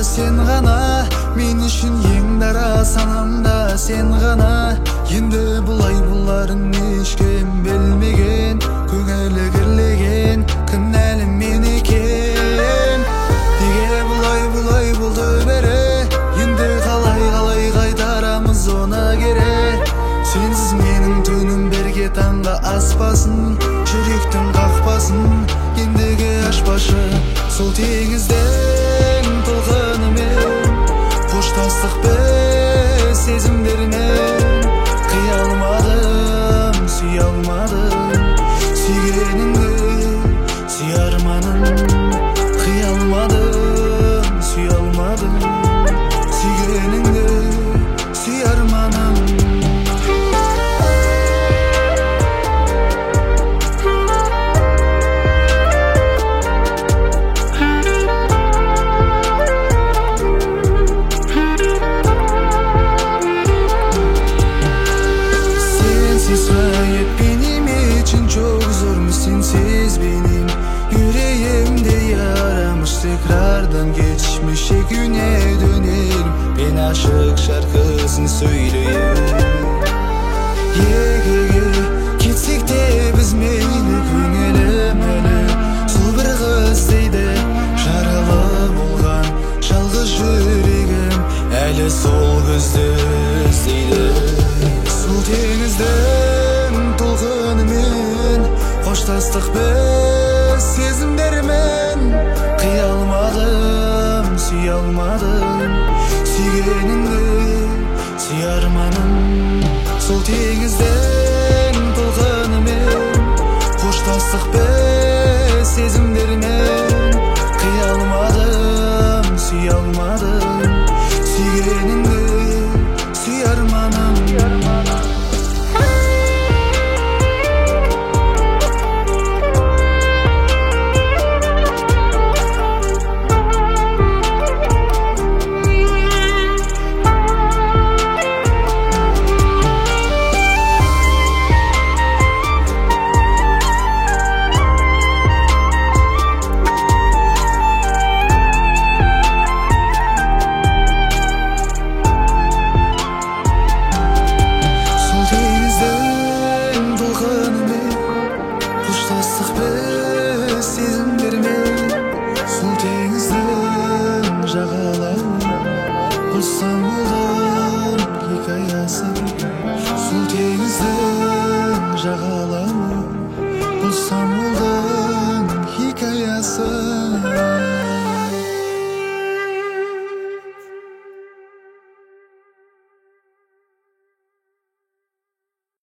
сен ғана, мен үшін ең дара санамда сен ғана. Енді бұлай боларын ешкім білмеген, көңілі кірлеген кінәлі мен екен. Неге бұлай болды бәрі, енді қалай қайтарамыз оны кері. Сенсіз менің түнім бірге таңға аспасын, жүректің қақпасын ендігі ашпашы. Сол теңіздің толқынымен қоштастық біз сезімдермен. Қия алмадым, сүйе алмадым, сүйгеніңді сүйе арманым. Қия алмадым, сүйе алмадым, сүйгеніңді сүйе арманым. Çok zormuş sensiz benim yüreğimde yaramış. Tekrardan geçmişe güne dönerim, ben aşık şarkısını söyleyeyim. Gitsek de biz meyli көңілім әлі сол бір қыз дейді. Жаралы болған жалғыз жүрегім әлі сол көзді іздейді. Сол теңіздің толқынымен қоштастық біз сезімдермен. Қия алмадым, сүйе алмадым, сүйгеніңді сүйе арманым. Сол теңіздің толқынымен қоштастық біз сезімдермен. Қия алмадым, сүйе алмадым, сүйгеніңді сүйе арманым. Сол теңіздің жағалауы қоссам болар хикаясын. Сол теңіздің жағалауы